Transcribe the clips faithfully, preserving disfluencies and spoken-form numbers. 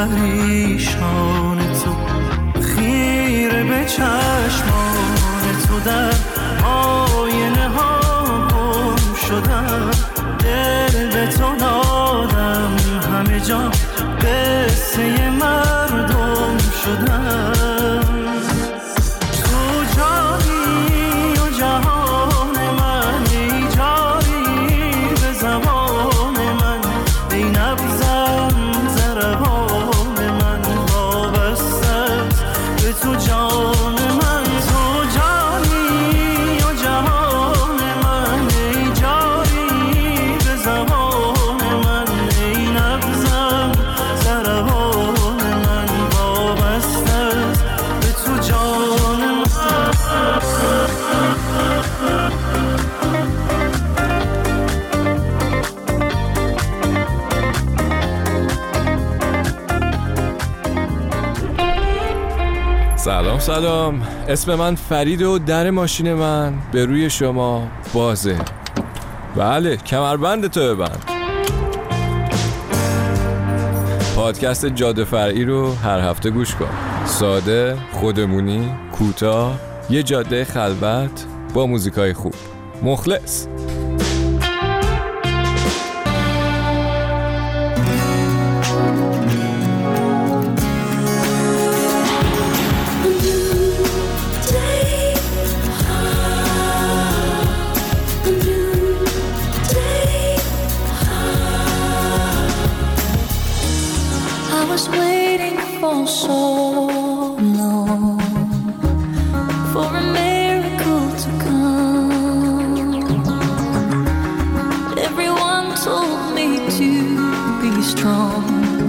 پریشان تو، خیره به چشمان تو، در آینه ها گم شدم، دل به تو دادم، همه جا قصه مردم شدم. تو جانی و جهان من، ای جاری به زبان من، ای نبضم ضربان من، وابستت به تو جان من. تو جانی و جهان من، ای جاری به زبان من، ای نبضم ضربان من، وابستت به تو جان من. سلام سلام، اسم من فرید و در ماشین من به روی شما بازه. بله، کمربند تو ببند. پادکست جاده فرعی رو هر هفته گوش کن. ساده، خودمونی، کوتاه، یه جاده خلوت با موزیکای خوب. مخلص. I was waiting for so long for a miracle to come. Everyone told me to be strong.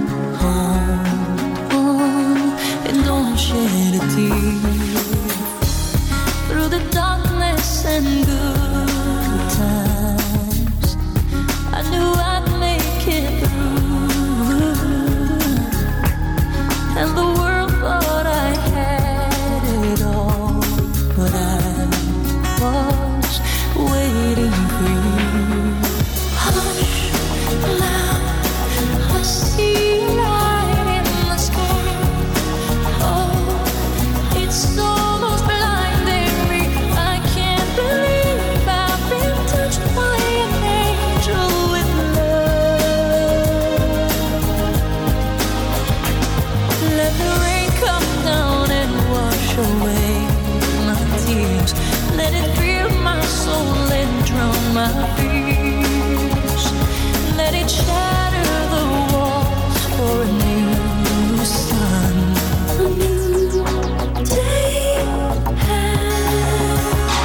Hold on and don't shed a tear. Through the darkness and good times, I knew I'd make it through. And the world thought I had it all, but I was waiting for you. Hush, now I see a light in the sky. Oh, it's almost blinding me. I can't believe I've been touched by an angel with love. Let the rain come down and wash away my tears. Let it fill my soul and drown my fears. Let it shatter the walls for a new sun. A new day has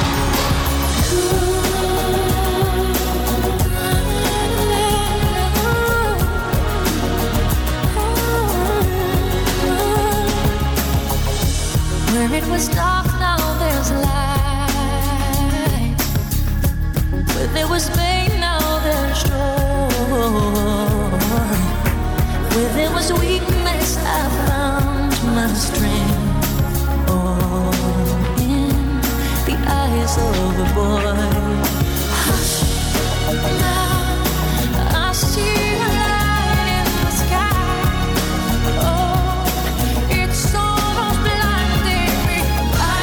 come. Where it was dark, now there's light. Where there was pain, now there's joy. Where there was weakness, I found my strength. All in the eyes of a boy. Hush, now I see a light in the sky. Oh, it's almost blinding me. I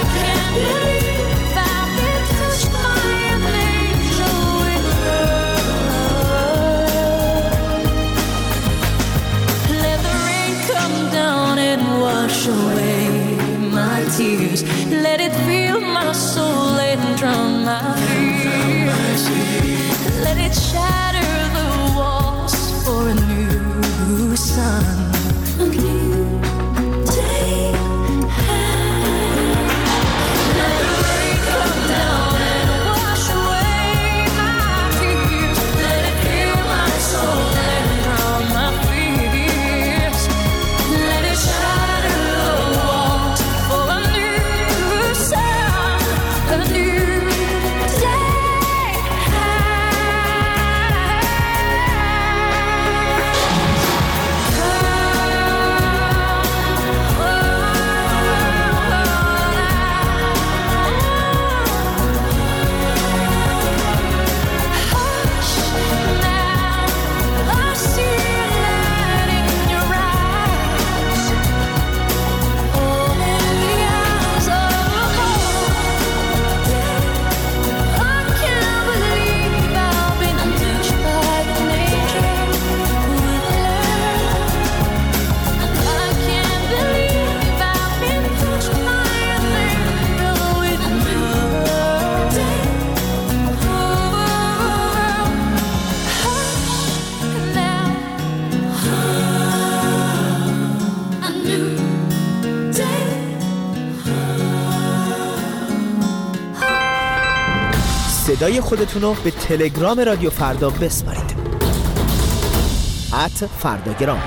صدای خودتون رو به تلگرام رادیو فردا بسپارید. ات فرداگرام.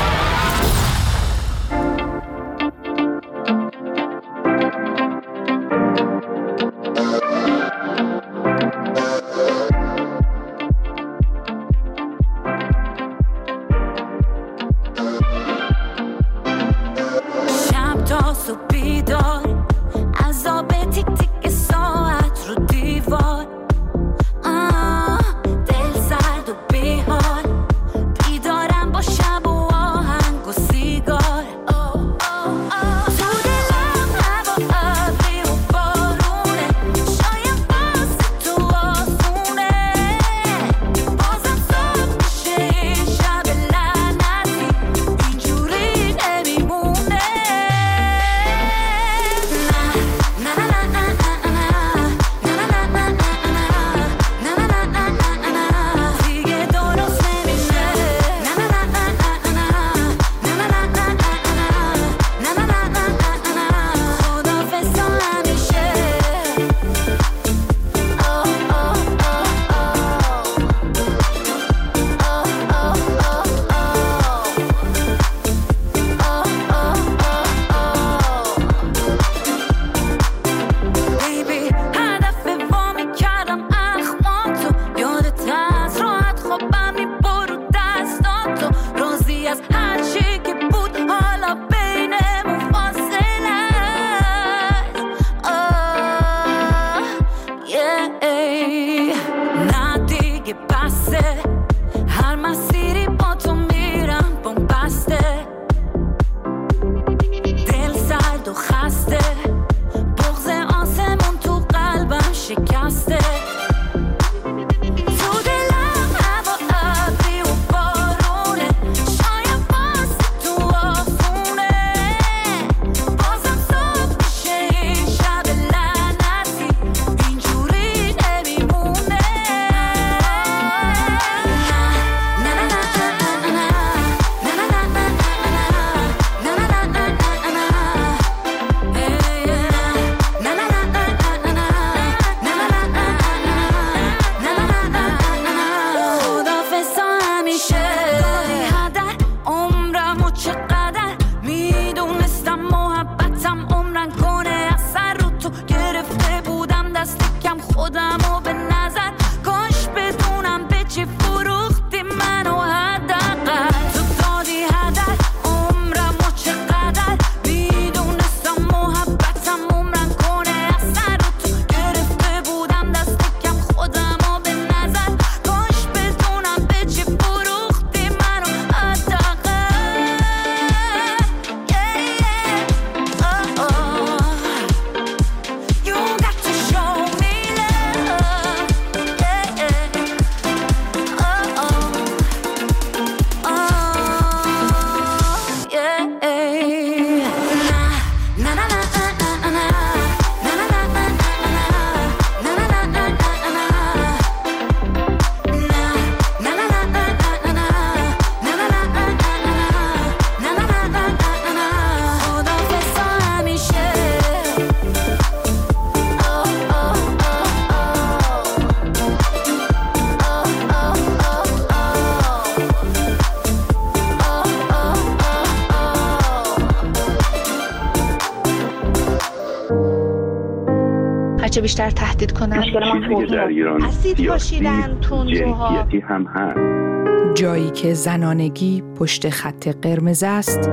هرچه بیشتر تهدید کنن در ایران اسید پاشیدن تندروها هم هست. جایی که زنانگی پشت خط قرمز است.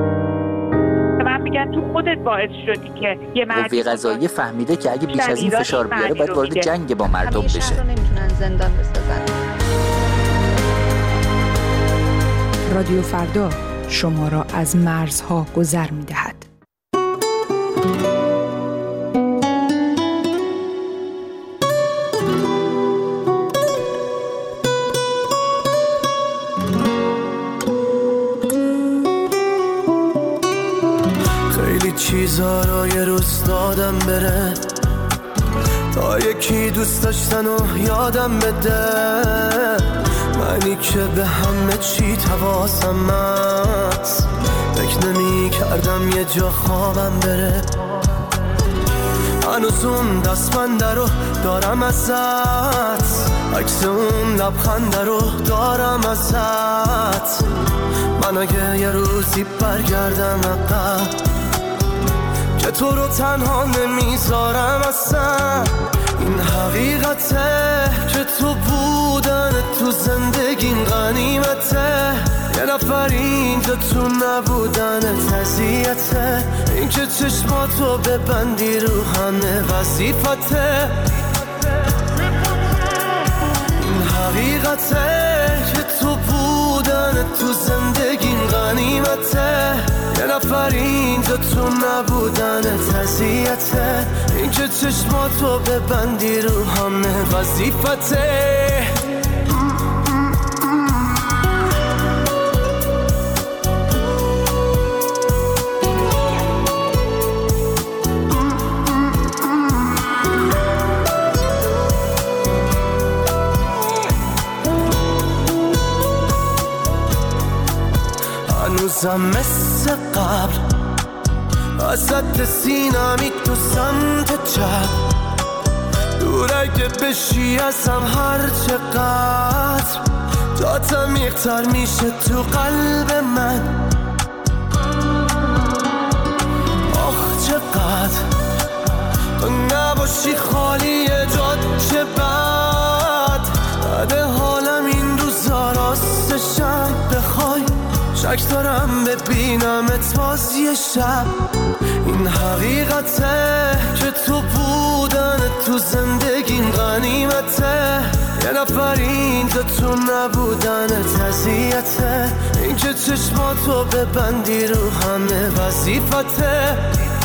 من میگن تو خودت باعث شدی که یه مردی قوه قضاییه فهمیده که اگه بیش از این فشار بیاره باید وارد جنگ با مردم بشه. همیشه رو نمیتونن زندان بسازن. رادیو فردا شما را از مرزها گذر می‌دهد. خیلی چیزا رو یه روز دادم بره تا یکی دوست داشتن و یادم بده، منی که به همه چی حواسم هست، فکر نمی کردم یه جا خوابم بره. هنوز اون دستبنده رو دارم ازت، عکس اون لبخنده رو دارم ازت. من اگه یه روزی برگردم عقب که تو رو تنها نمیذارم اصلا، این حقیقته که تو بودن تو زندگیم غنیمته. یه نفر اینجا تو نبودن تزیته، این که چشماتو ببندی رو همه وظیفته. این حقیقته که تو بودن تو زندگیم غنیمته. یه نفر اینجا تو نبودن تزیته، این که چشماتو ببندی رو همه وظیفته. هنوزم مثل قبل وسط سینمی تو سمت چپ، دور اگه بشی ازم هر چقدر جات عمیق‌تر میشه تو قلب من. آخ چقدر تو نباشی خالی جات چه بد، بده حالم این روزا راستشم بخوای شک دارم ببینم اتواز یه شب. این حقیقته که تو بودن تو زندگیم غنیمته. یه نفر اینجا تو نبودن تزیته، این که چشماتو ببندی رو همه وظیفته.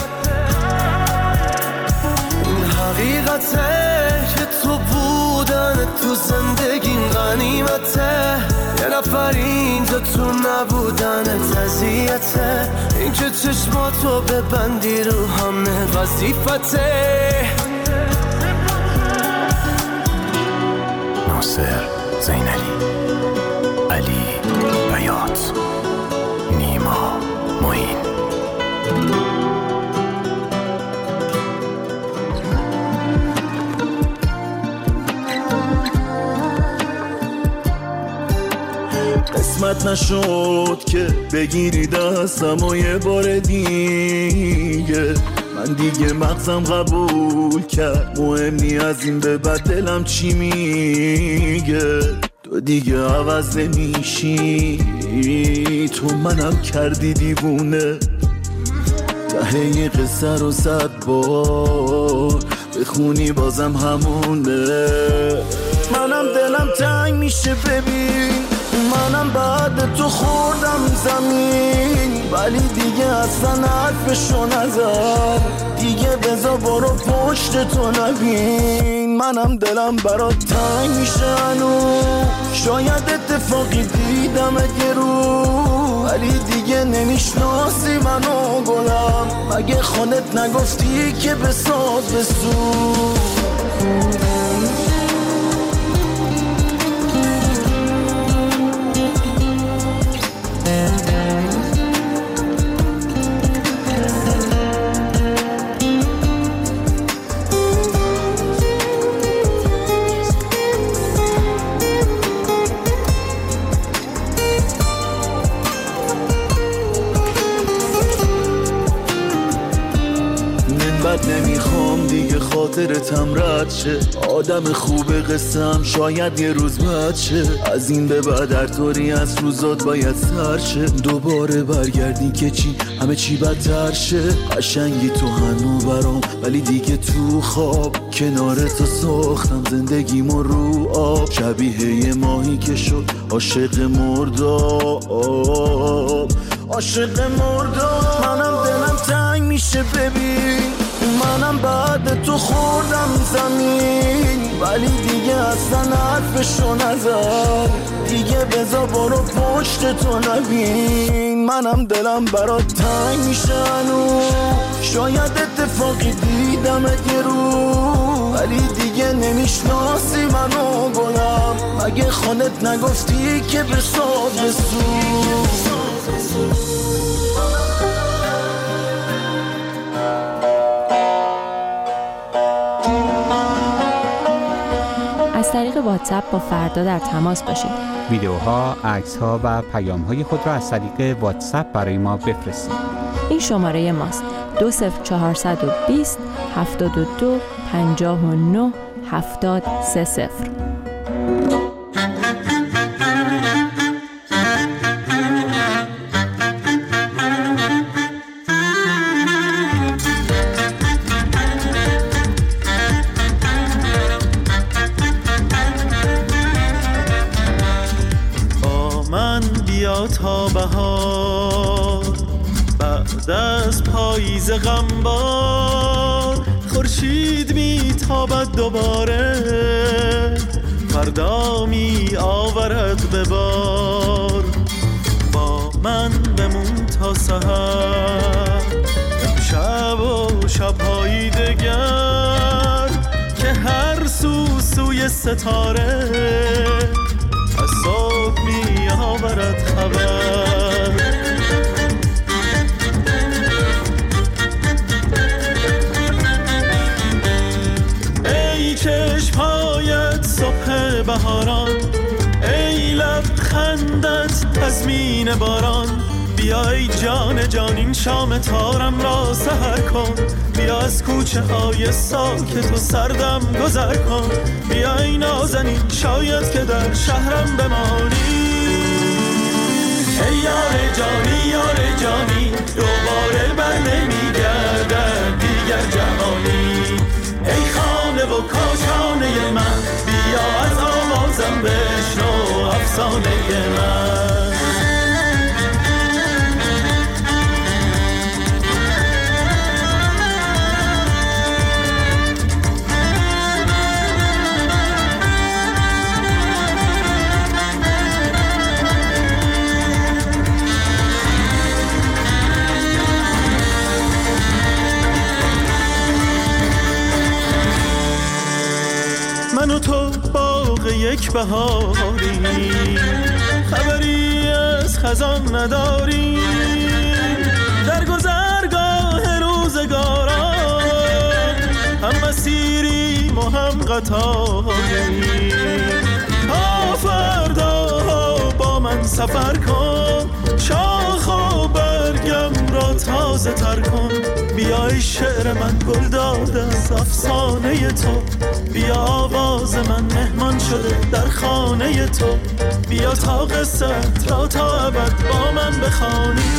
این حقیقته که تو بودن تو زندگیم غنیمته. یه نفر اینجا تو نبودن تزیته، این که چشماتو ببندی رو همه وظیفته. ناصر زینالی، علی بیات، نیما معین. قسمت نشد که بگیری دستم و یه بار دیگه، من دیگه مغزم قبول کرد مهم نی از این به بعد دلم چی میگه. تو دیگه عوض نمیشی، تو منم کردی دیوونه. ته یه قصه رو صد بار بخونی بازم همونه. منم دلم تنگ میشه ببین، منم بعد تو خوردم زمین، ولی دیگه اصلا حرفشو نزد. دیگه بذار برو پشت تو نبین، منم دلم برات تنگ میشه هنوز. شاید اتفاقی دیدم یه رو، ولی دیگه نمیشناسی منو گلم. مگه خودت نگفتی که بساز بسو؟ نمیخوام دیگه خاطرتم رد شه، آدم خوب قصم شاید یه روز بد شه. از این به بعد هر طوری از روزات باید سر شه، دوباره برگردی که چی همه چی بدتر شه. قشنگی تو هنو برام ولی دیگه تو خواب، کنار تو ساختم زندگیمو رو آب. شبیه یه ماهی که شد عاشق مرداب، عاشق مرداب. منم دلم تنگ میشه ببین، منم بعد تو خوردم زمین، ولی دیگه اصلا حرفشو نزد. دیگه بذار برو پشت تو نبین، منم دلم برات تنگ میشه هنوز. شاید اتفاقی دیدم یه رو، ولی دیگه نمیشناسی منو گلم. مگه خودت نگفتی که بساز بسو؟ از طریق واتساپ با فردا در تماس باشید. ویدیوها، عکس‌ها و پیام‌های خود را از طریق واتساپ برای ما بفرستید. این شماره ماست: دو صفر چهارصد و بیست هفتاد و دو پنجاه و نه هفتاد سه صفر. تا بهار بعد از پاییز غمبار، خورشید میتابد دوباره، فردا می آورد به بار. با من بمون تا سحر، شب و شب‌های دگر، که هر سو سوی ستاره از صبح می آورد خبر. ای چشم‌هایت صبح بهاران، ای لبخندت تضمین باران، بیای جان جان این شام تارم را سحر کن، بیا از کوچه های ساکت و سردم گذر کن، بیای نازنین شاید که در شهرم بمانی. ای یار جانی یار جانی، دوباره بر نمیگردد دیگر جهانی. ای خانه و کاشانه من، بیا از آوازم بشنو افسانه من. من و تو باغ یک بهاری، خبری از خزان نداری، در گذرگاه روزگاران هم مسیریم و هم قطاری. تا فردا با من سفر کن، شاخ و برگم را تازه تر کن، بیای شعر من گل داده از افسانه تو، بیا آواز من مهمان شده در خانه تو، بیا تا قصت را تا ابد با من بخوانی.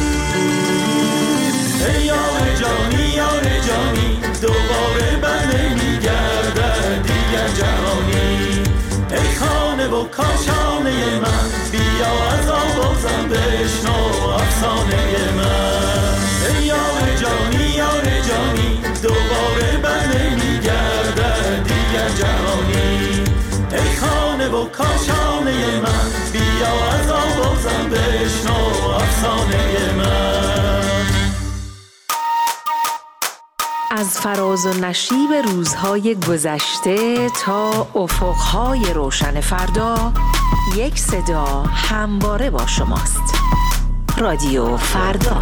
ای یار جانی یار جانی، دوباره بر نمیگردد دیگر جهانی. ای خانه و کاشانه من، بیا از آوازم بشنو افسانه من. ای یار جانی یار جانی، دوباره بر نمیگردد دیگر جهانی. ای خانه و کاشانه من، بیا از آوازم بشنو افسانه من. از فراز و نشیب روزهای گذشته تا افقهای روشن فردا، یک صدا همواره با شماست. رادیو فردا.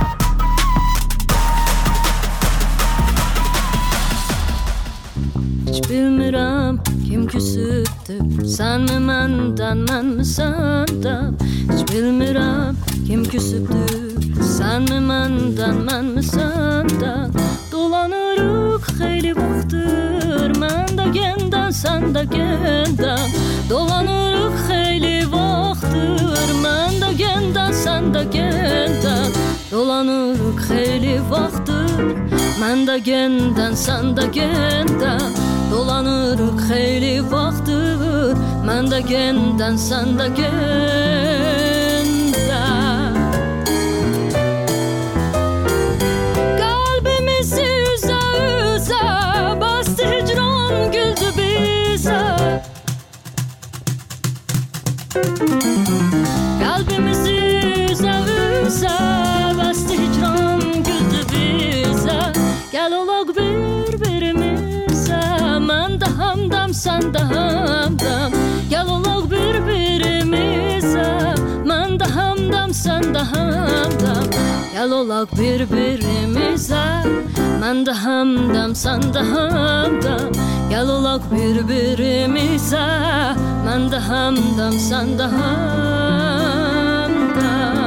Hiç bilmirəm kim küsübdür, sənmi məndən, mənmi səndən. Hiç bilmirəm kim küsübdür, sənmi məndən, mənmi səndən. Dolanırıq xeyli vaxtdır, mən də gəndən, sən də gəndən. Dolanırıq xeyli vaxtdır, mən də gəndən, sən də gəndən. Dolanırıq xeyli vaxtdır, mən də gəndən, sən də gəndən. Dolanırıq xeyli vaxtdır, mən də gəndən, sən də gəndən. Qəlbimizi üzə üzə bastı hicran, güldü bizə. Qəlbimizi üzə üzə bastı hicran, güldü bizə. Gəl olaq bir-birimizə, mən də həmdəm, sən də həmdəm. Gəl olaq bir-birimizə, mən də həmdəm, sən də həmdəm. Gəl Gel olaq bir-birimizə, mən də həmdəm, sən də həmdəm. Gel olaq bir-birimizə, mən də həmdəm, sən də həmdəm.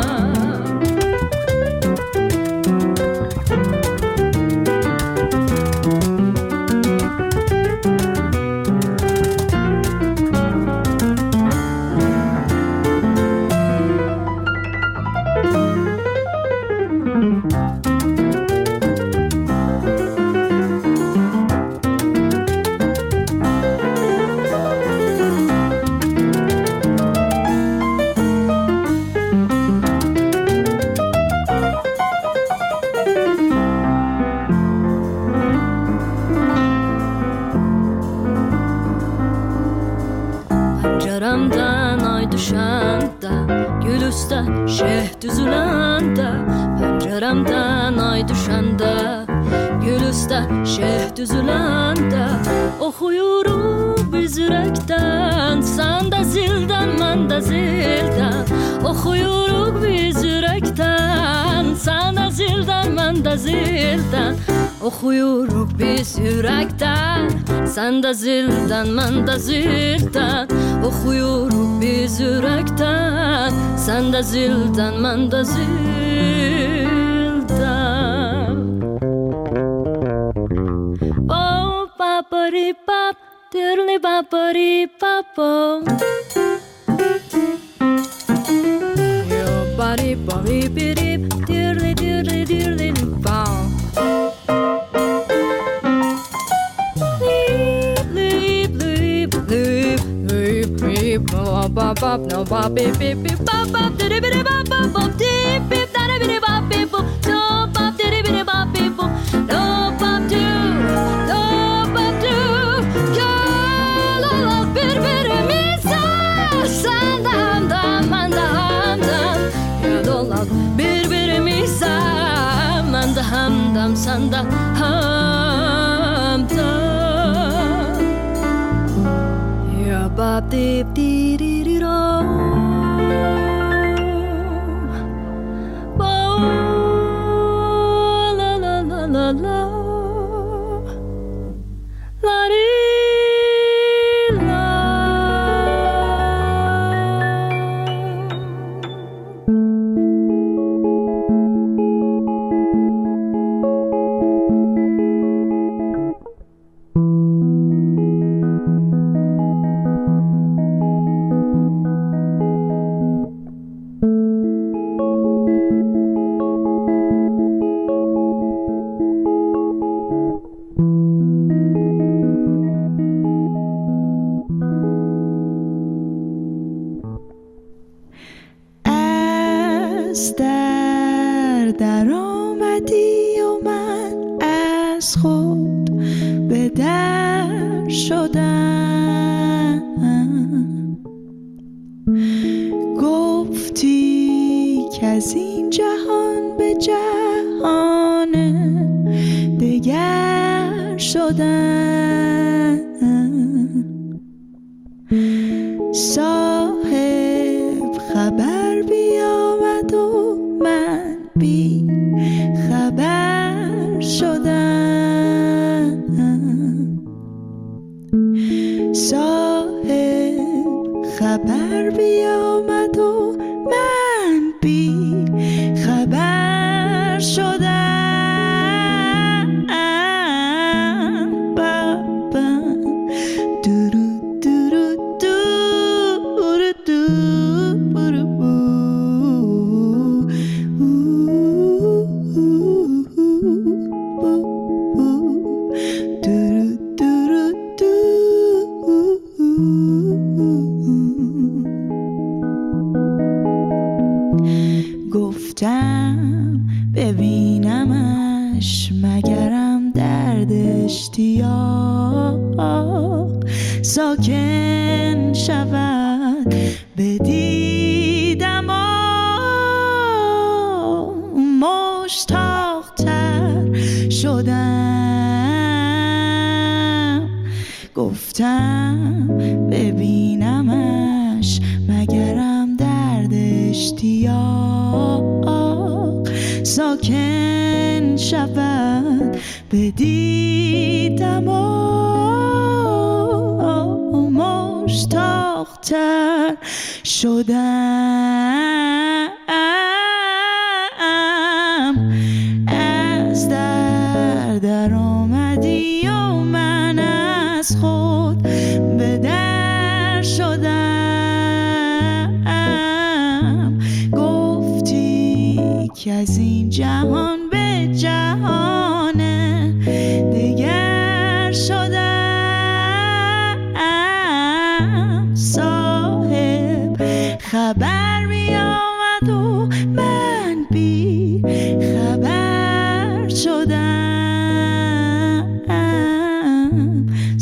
Pəncərəmdən ay düşəndə, gül üstə şeh düzüləndə. Pəncərəmdən ay düşəndə, gül üstə şeh düzüləndə. Oxuyuruq biz ürəkdən, sən də zildən, mən də zildən. Oxuyuruq biz ürəkdən, sən də zildən, mən də zildən. Oxuyuruq biz ürəkdən, sən də zildən, mən də zildən. Oxuyuruq biz ürəkdən, sən də zildən, mən də zildən. Bop, bapari, bap, dirli bapari, bapom. Yo, bari, bari, birip, dirli, dirli, dirli, bam. Bop bop no bop beep beep beep bop bop diddy biddy bop bop bop deep beep da biddy bop beep boop no bop diddy biddy bop beep boop no bop do no bop do ya la la birbirimize sen de hamdam ben de hamdam ya la birbirimize ben de hamdam sen de hamdam ya bop deep deep در در آمدی و من از خود به در شدم گفتی که از این جهان به جهان دگر شدم صاحب خبر بیامد و من بی خبر شدم صاحب خبر بیامد و من بی خبر شدم بابا درو درو درو درو گفتم ببینمش مگرم درد اشتیاق ساکن شود بدیدم مشتاق تر شدم گفتم ببینمش مگرم درد اشتیاق ساکن بدیدم و مشتاق‌تر شدم از در در آمدی و من از خود به در شدم گفتی که از این جهان به جهان دیگر شدم صاحب خبر می آمد و من بی خبر شدم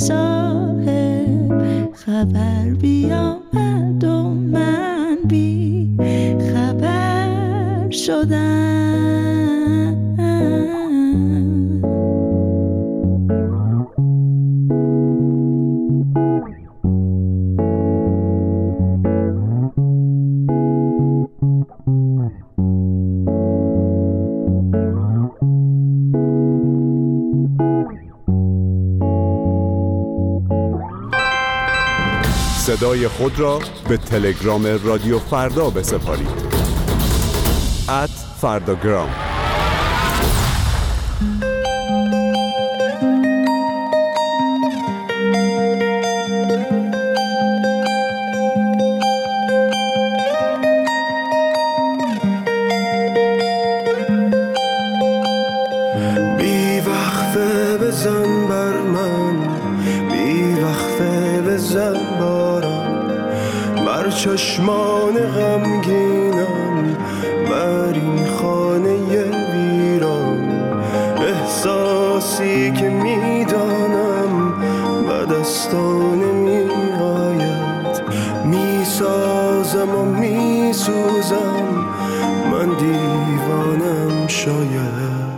صاحب خبر بی آمد و من بی خبر شدم. صدای خود را به تلگرام رادیو فردا بسپارید. ات فرداگرام. بی وقفه بزن بر من، بی وقفه بزن بارم، بر چشمان غمگینم، بر این خانه ویران. احساسی که میدانم به دستان می آید، میسازم و میسوزم، من دیوانم شاید.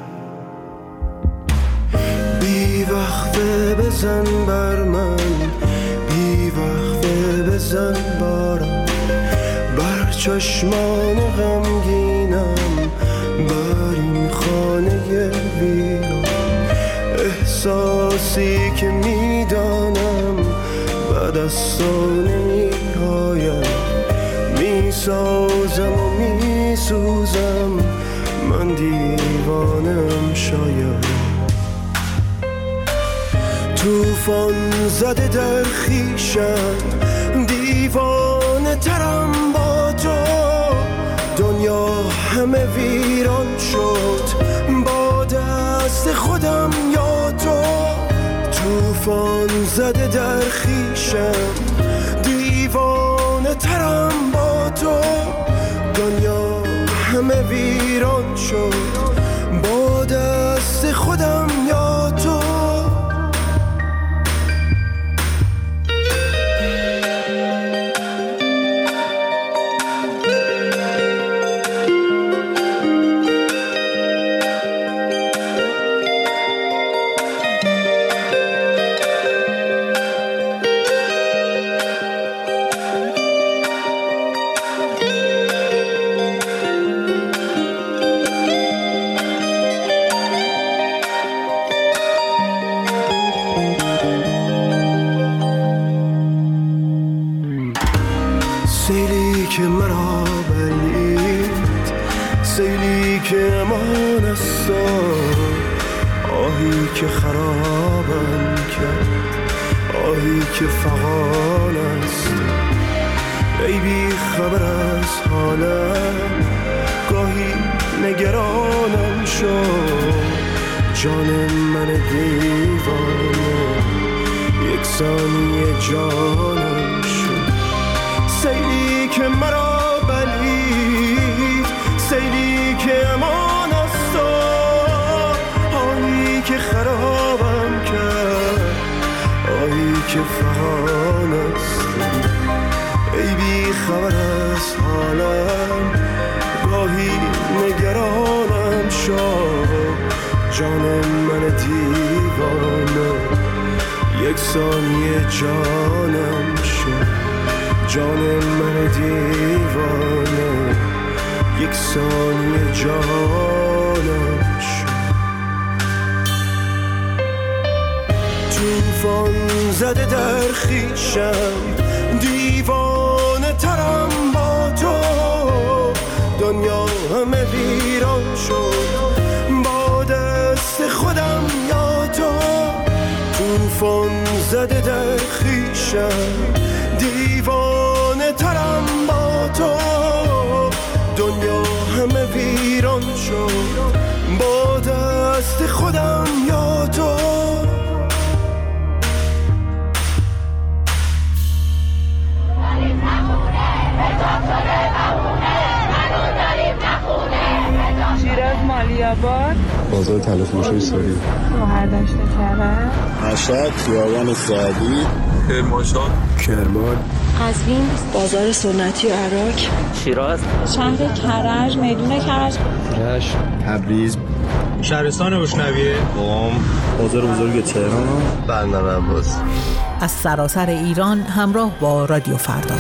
بی وقفه بزن بر من، بی وقفه بزن بارم، بر چشمان غمگینم، بر این خانه ویران. احساسی که میدانم به دستان می آید، میسازم و میسوزم، من دیوانم شاید. توفان زده در خیشم، دیوانه ترم با تو، دنیا همه ویران شد با دست خودم یا تو. توفان زده در خیشم، دیوانه ترم با تو، دنیا همه ویران شد با دست خودم یا تو. سیلی که مرا بلید، سیلی که امان است، آهی که خرابم کرد، آهی که فغان است. ای بی خبر از حالم، گاهی نگرانم شد، جان من دیوانه یک ثانیه جانم شد. سیلی که مرا بلید، سیلی که امان است، آهی که خرابم کرد، آهی که فغان است. ای بی خبر از حالم، گاهی نگرانم شد، جان من دیوانه یک ثانیه جانم شد، جان من دیوانه یک ثانیه جانم شد. توفان زده در خیشم، دیوانه ترم با تو. دنیا همه ویران شد با دست خودم یا تو. توفان زده در خیشم، دیوانه ترم با تو. دنیا همه ویران شد با دست خودم یا تو. شیراز مالیاباد، بازار تلفروشی ساری، شهرداشت کرد، مشهد خیابان سعدی، کرمانشاه، کرمان، قزوین، بازار سنتی عراق، شیراز، شهر کرج، میدون کرج، رشت، تبریز، شهرستان بشنویه، قم، بازار بزرگ تهران، بندر عباس. از سراسر ایران همراه با رادیو فردا.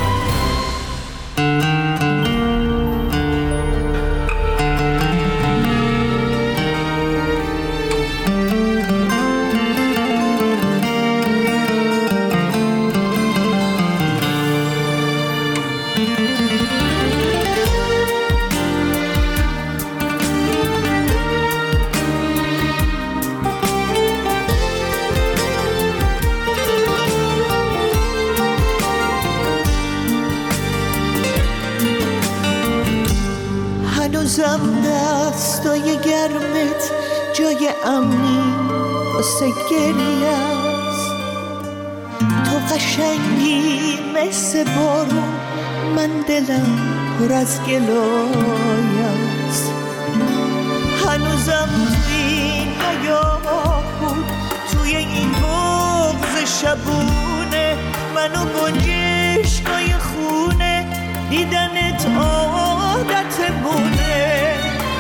هنوزم دستای گرمت جای امنی واسه گریه است. تو قشنگی مثل بارون، من دلم پر از گلای است. هنوزم توی این حیاط بود، توی این بغض شبونه، منو گنجشکای خونه، دیدنت عادت بونه.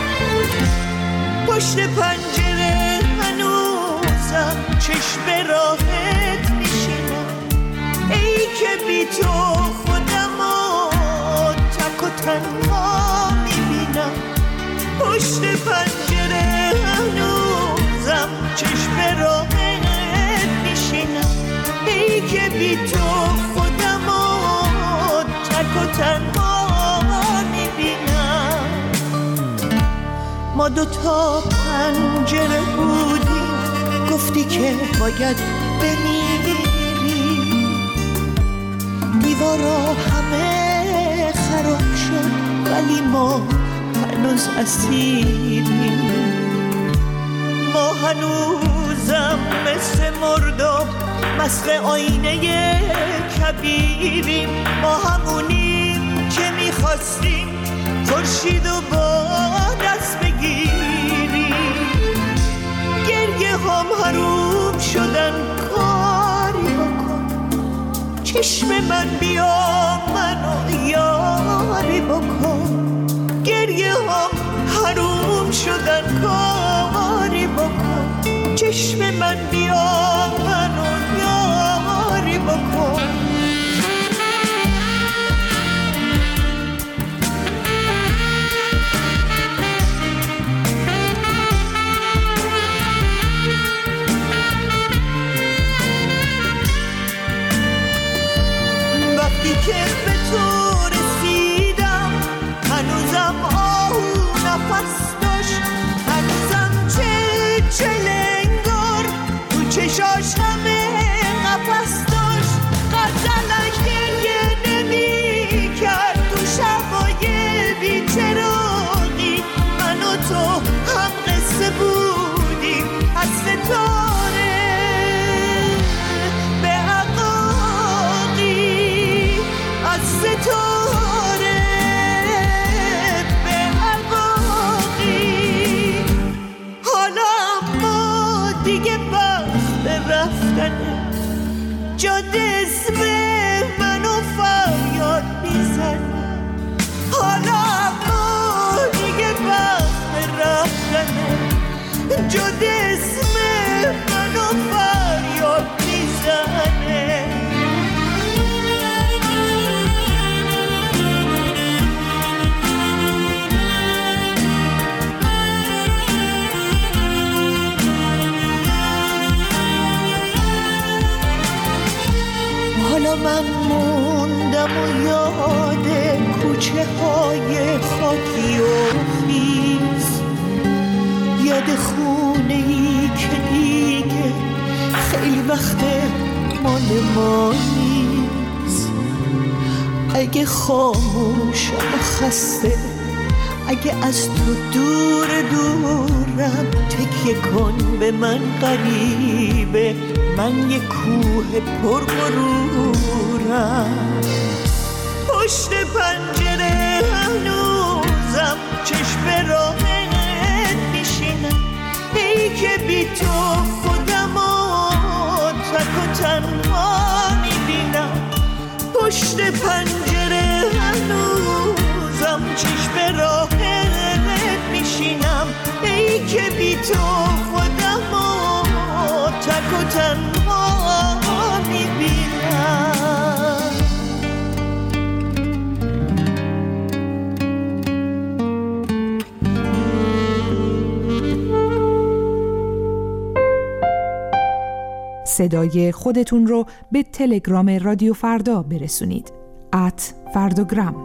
پشت پنجره هنوزم چشم راحت میشینم، ای که بی تو خودمو تک و تنها میبینم. پشت پنجره هنوزم چشم راحت میشینم، ای که بی تو خودمو تک و تنها میبینم. ما دوتا پنجره بودیم، گفتی که باید بمیری. دیوارا همه خراب شد ولی ما هنوز اسیریم. ما هنوزم مثل مرداب مسخ آینه کبیریم. ما همونیم که میخواستیم خورشید و با دست بگیریم. گریه هم حروم شدن، کاری بکن چشم من بیا منو یاری بکن. گریه هم حروم شدن، کاری بکن چشم من بیا منو یاری بکن. وقتی که به تو رسیدم هنوزم آهو نفس داشت، هنوزم چه چلنگار تو چشاش همه نفس داشت. غزلش گریه نمی کرد تو شبای بی‌چراغی. من و تو هم قصه بودیم از ستاره به عقاقی، از ستاره به عقاقی. حالا ما دیگه وقت رفتنه، جاده اسم منو فریاد میزنه. حالا ما دیگه وقت رفتنه، جاده اسم منو فریاد میزنه. های خاکی و خیز، یاد خونه ای که دیگه خیلی وقت مال ما نیست. اگه خاموشم و خسته، اگه از تو دور دورم، تکیه کن به من غریبه، من یه کوه پر غرورم. پشت پنجره هنوزم چشم راهت میشینم، ای که بی تو خودمو تک و تنها میبینم. پشت پنجره هنوزم چشم راهت میشینم، ای که بی تو خودمو تک و تنها میبینم. صدای خودتون رو به تلگرام رادیو فردا برسونید. ات فرداگرام.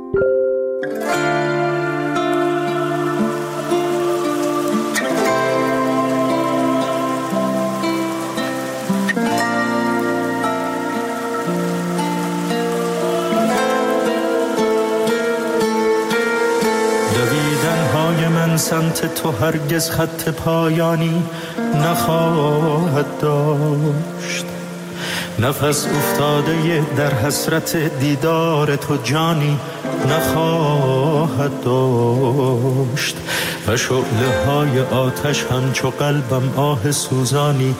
دویدن‌های من سمت تو هرگز خط پایانی نخواهد داشت. نفس افتاده در حسرت دیدار تو جانی نخواهد داشت. و شعله های آتش همچو قلبم آه سوزانی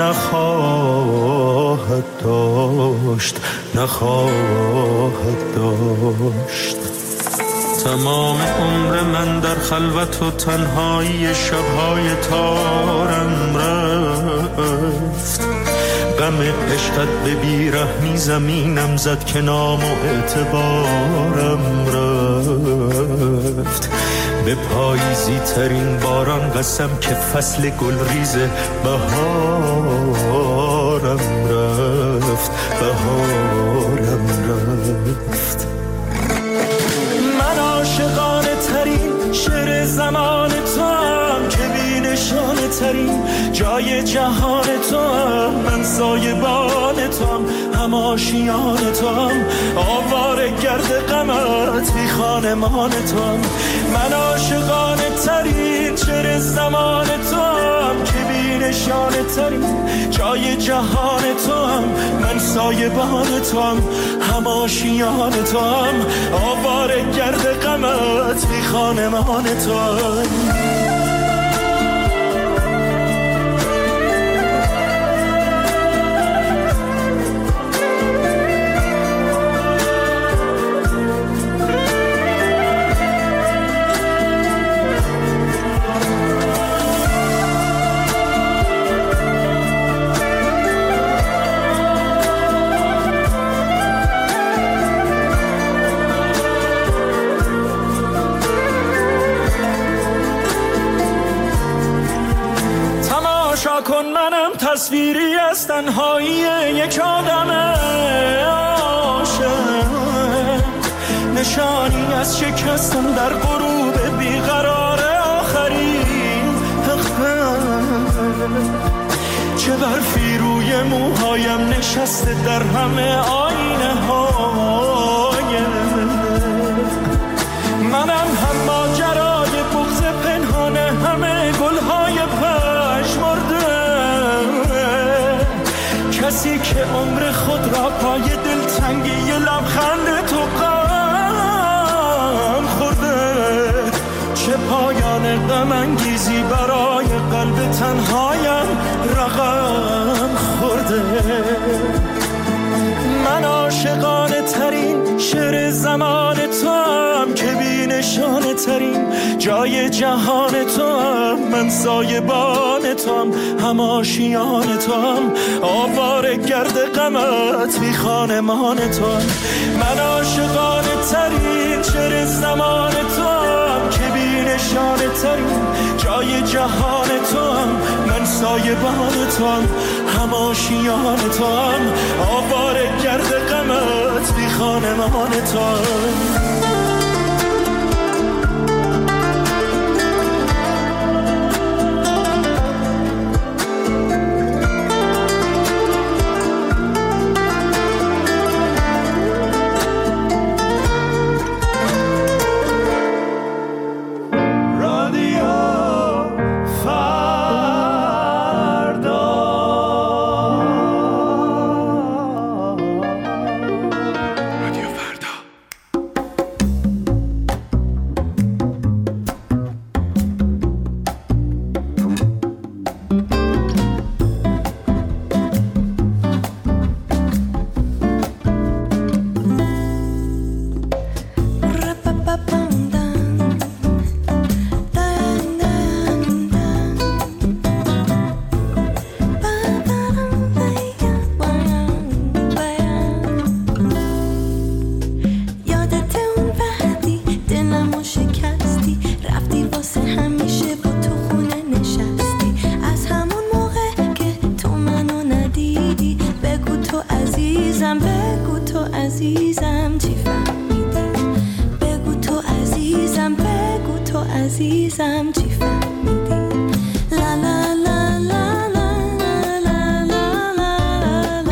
نخواهد داشت نخواهد داشت. تمام عمر من در خلوت و تنهایی شبهای تارم رفت. غم عشقت به بیرحمی زمینم زد که نام و اعتبارم رفت. به پاییزی ترین باران قسم که فصل گلریز بهارم رفت بهارم رفت. من عاشقانه ترین شعر زمان تو هم که بی نشانه ترین جای جهان تو هم. من سایبان تو هم هم آشیان تو هم آواره گرد غمت بی خانمان تو هم. من عاشقانه ترین شعر زمان تو هم که بی نشانه ترین جای جهان تو هم. من سایبان تو هم هم آشیان تو هم آواره گرد غمت بی خانمان تو هم. تصویری از تنهایی یک آدم عاشق، نشانی از شکستن در غروب بیقرار آخرین حقه. چه برفی روی موهایم نشسته در همه آینه های منم، هم ماجرای بغض پنهان همه گلهای پژمرده. کسی که عمر خود را پای دلتنگی لبخند تو غم خورده. چه پایان غم انگیزی برای قلب تنهایم رقم خورده. من عاشقانه ترین شعر زمان تو هم که بی نشانه ترین جای جهان تو هم. من سایبان تو هم هم آشیان تو هم آواره گرد غمت بی خانمان تو هم. من عاشقانه ترین شعر زمان تو هم که بی نشانه ترین جای جهان تو هم. من سایبان تو هم هم آشیان تو هم آواره گرد غمت بی خانمان تو هم. عزیزم چی فهمیدی لا لا لا لا لا لا لا لا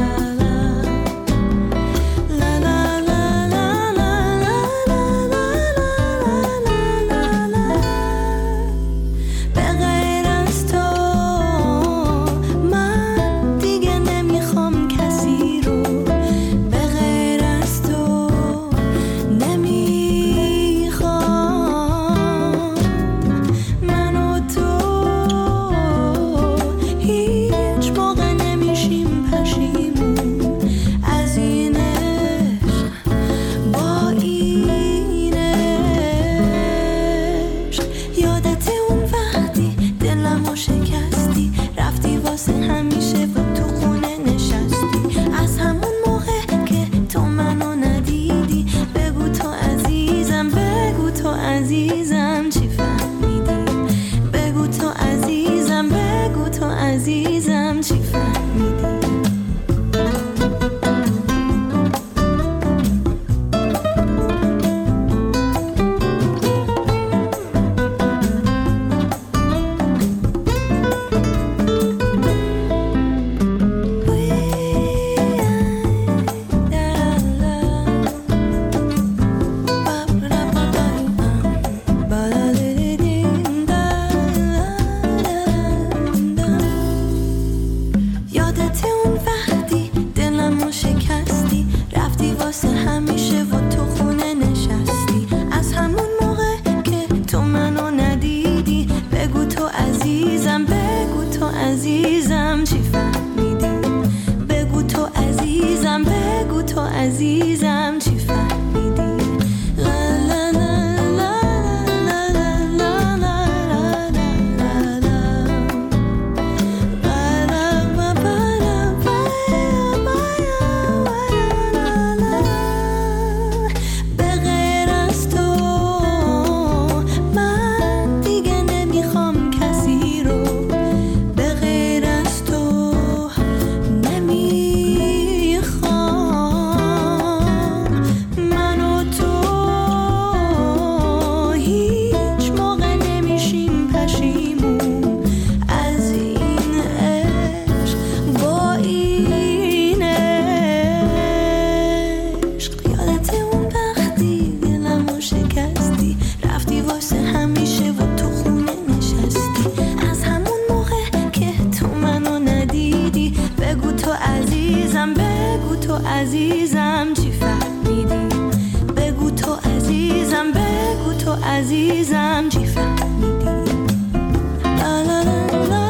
عزیزم چی فهمیدی لا لا لا لا لا لا به غیر از تو من دیگه نمیخوام کسی رو به غیر از تو عزیزم چی فهمیدی بگو تو عزیزم بگو تو عزیزم چی فهمیدی لا لا لا لا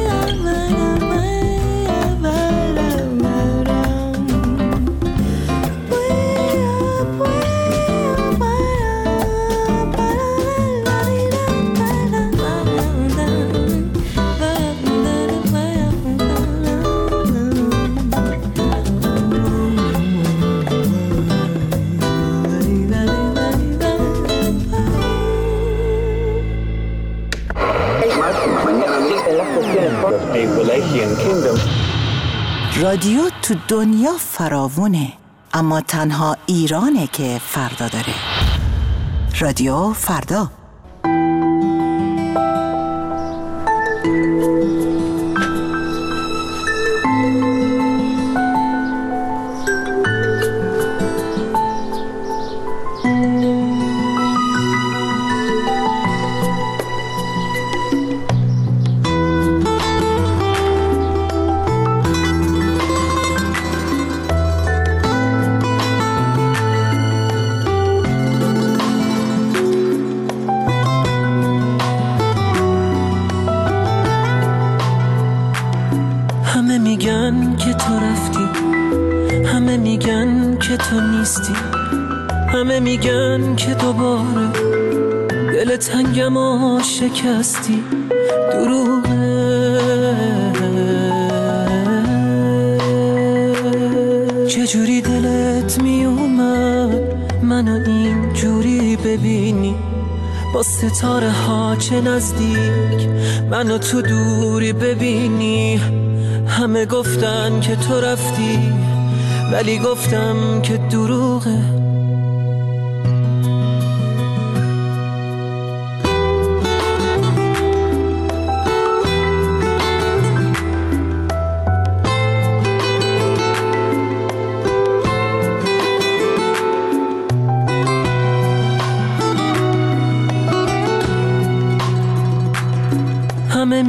رادیو تو دنیا فراوونه، اما تنها ایرانه که فردا داره. رادیو فردا. همه میگن که تو رفتی، همه میگن که تو نیستی، همه میگن که دوباره دل تنگم و شکستی. دروغه چجوری دلت میومد منو اینجوری ببینی، با ستاره ها چه نزدیک منو تو دوری ببینی. همه گفتن که تو رفتی ولی گفتم که دروغه.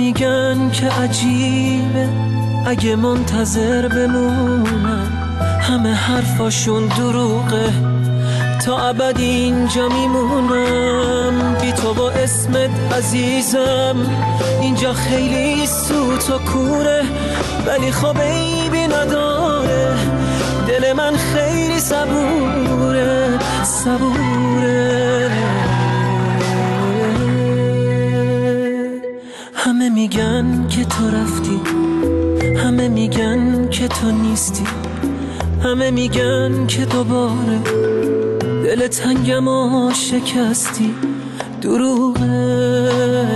میگن که عجیبه اگه منتظر بمونم، همه حرفاشون دروغه، تا ابد اینجا میمونم بی تو با اسمت عزیزم. اینجا خیلی سوت و کوره ولی خب عیبی نداره، دل من خیلی صبوره صبوره. همه میگن که تو رفتی، همه میگن که تو نیستی، همه میگن که دوباره دل تنگم و شکستی، دروغه.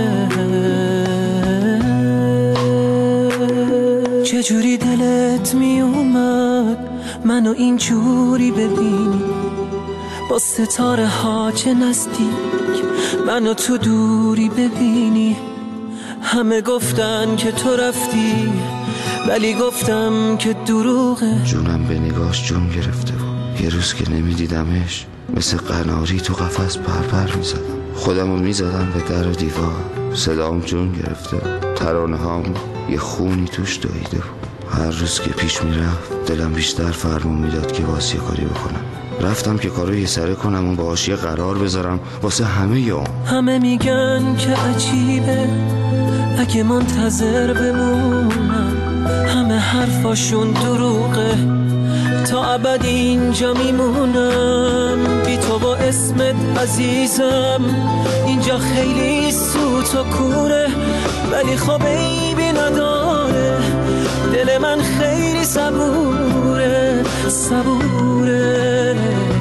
چجوری دلت میومد منو اینجوری ببینی، با ستاره ها چه نزدیک منو تو دوری ببینی. همه گفتن که تو رفتی ولی گفتم که دروغه. جونم به نگاش جون گرفته بود، یه روز که نمیدیدمش مثل قناری تو قفس پرپر میزدم، خودمو میزدم به در و دیوار، صدام جون گرفته بود، ترانه هام یه خونی توش دویده بود. هر روز که پیش میرفت دلم بیشتر فرمون میداد که واسه کاری بکنم. رفتم که کارو یه سره کنم و باهاش یه قرار بذارم واسه همه یوم. همه میگن که عجیبه اگه منتظر بمونم، همه حرفاشون دروغه، تا ابد اینجا میمونم بی تو با اسمت عزیزم. اینجا خیلی سوت و کوره ولی خب عیبی نداره، دل من خیلی صبوره صبوره.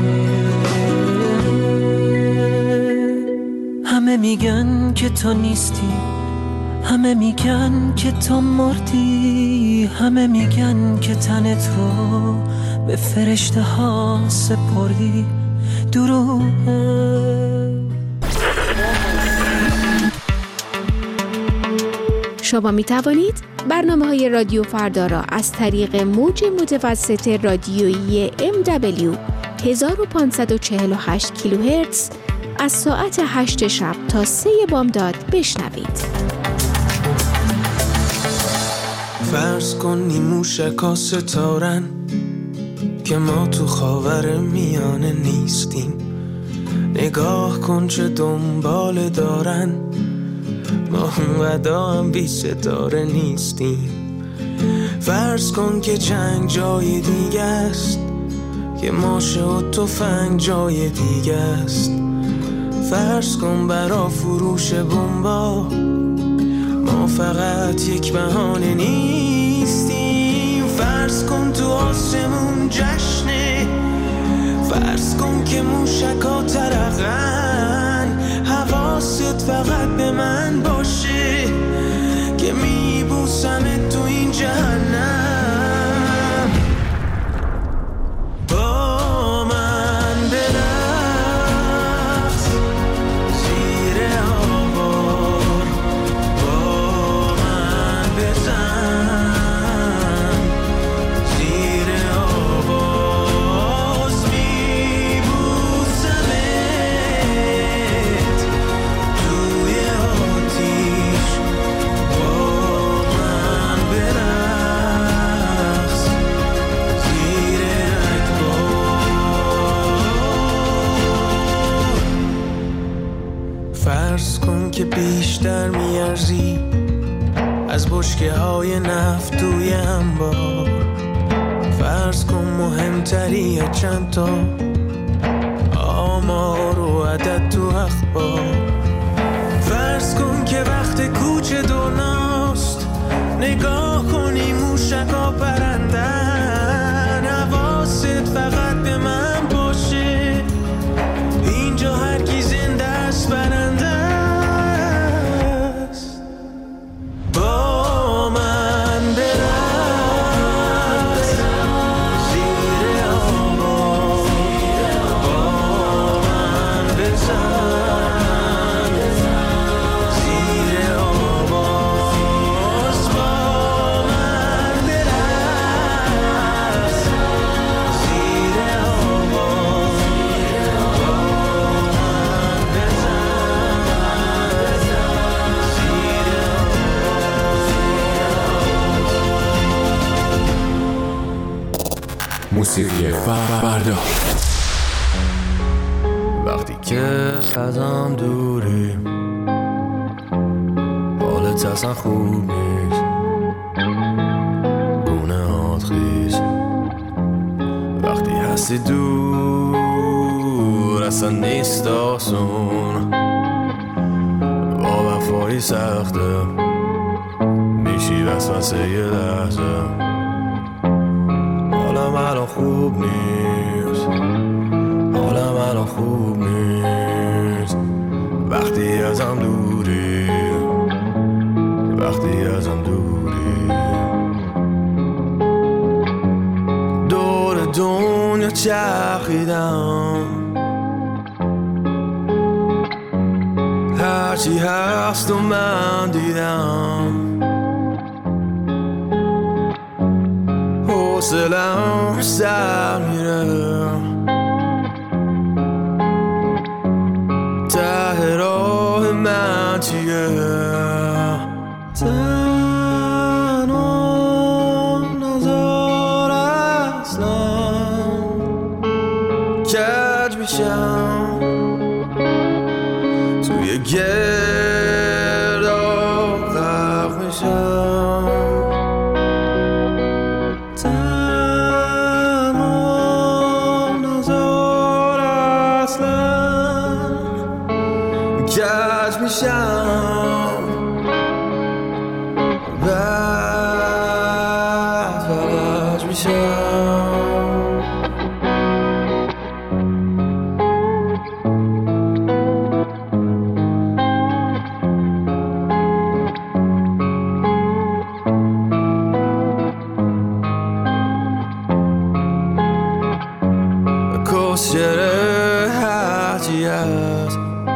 همه میگن که تو نیستی، همه میگن که تو مردی، همه میگن که تنت رو به فرشته ها سپردی، دروغه. شما می توانید برنامه های رادیو فردا را از طریق موج متوسط رادیویی ام دبلیو هزار و پانصد و چهل و هشت کیلوهرتز از ساعت هشت شب تا سه بامداد بشنوید. فرض کن نیموشکا ستارن که ما تو خاور میانه نیستیم، نگاه کن چه دنبال دارن، ما اونقدر هم بی ستاره نیستیم. فرض کن که جنگ جای دیگه است، که ماشه و تفنگ جای دیگه است. فرض کن برا فروش بمبا ما فقط یک بهانه نیستیم. فرض کن تو آسمون جشنه، فرض کن که موشکا ترقن، حواست فقط به من باشه که میبوسمت تو این جهنم. با من برقص زیر آوار، با من بزن زیر آواز، میبوسمت توی آتیش. با من برقص زیر اکبار. فرض کن که بیشتر میارزی از بشکه های نفت توی انبار. فرض کن مهمتری چند تا آمار و عدد تو اخبار. فرض کن که وقت کوچه دنیاست، نگاه کنی موشکا پرندن، حواست فقط به من باشه اینجا هر کی زنده است برنده است. با من برقص زیر آوار، با من بزن زیر آواز، با من برقص موسیقی فردا. وقتی که ازم دوری حالت اصلا خوب نیست، گونه هات خیز. وقتی هستی دور اصلا نیست آسون، با وفایی سخته میشی وسوسه یه لحظه. حالم الان خوب نیست، حالم الان خوب نیست. وقتی ازم دوری، وقتی ازم دوری. دور دنیا چرخیدم، هرچی هست و من دیدم. حوصله‌ام سر میره، ته راه من چیه؟ تنها نزار اصلا، کج میشم توی گرداب غرق میشم. تنها نزار اصلا، کج میشم. بعد فلج میشم. کسچره هرچی هست،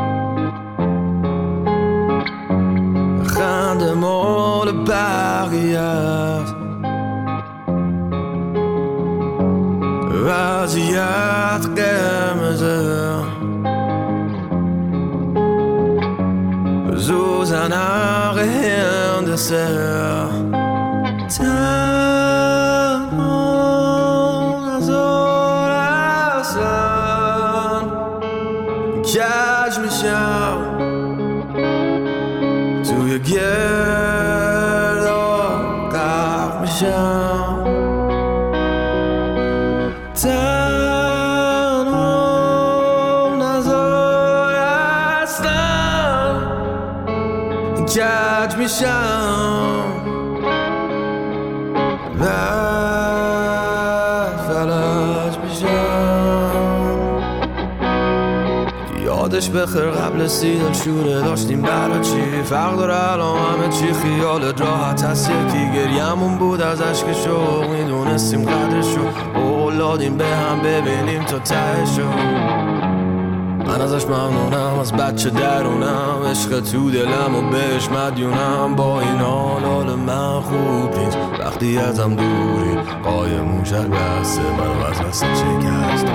خنده مال بقیه است. وضعیت قرمزه، زوزنق هندسه. تنها نزار اصلا، کج میشم توی گرداب غرق میشم. تنها نزار اصلا، کج میشم. بعد فلج میشم. یادش بخیر قبل سیدل شوره داشتیم برا چی؟ فرق داره الان همه چی؟ خیالت راحت هست یکی گریمون بود از عشق شوق، میدونستیم قدرشو اولادیم به هم ببینیم تا تهشو. من ازش ممنونم، از بچه درونم، عشق تو دلم و بهش مدیونم. با این حال حال من خوب نیست، وقتی ازم دوری قایم موشک بسته من وزوسه شکست.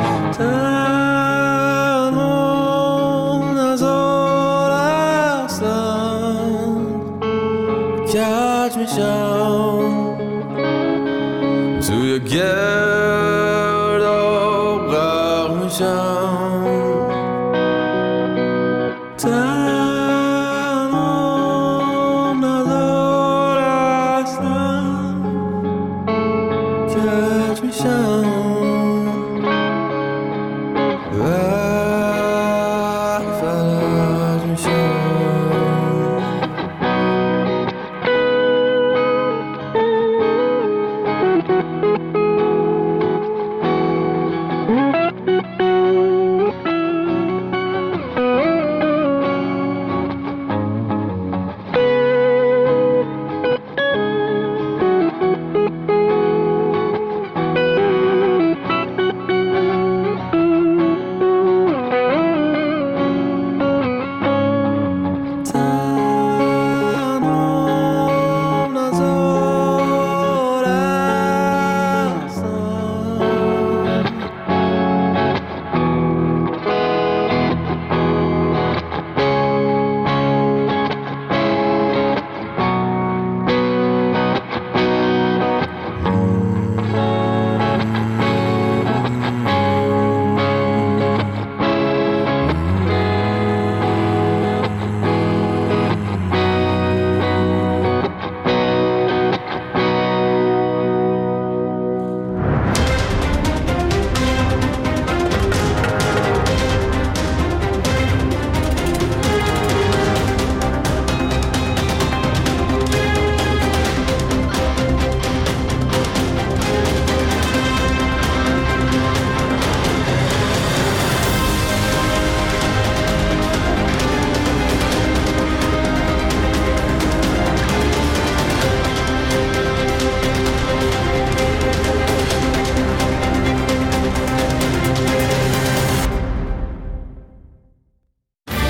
تنها نزار اصلا، کج میشم توی گرداب غرق میشم.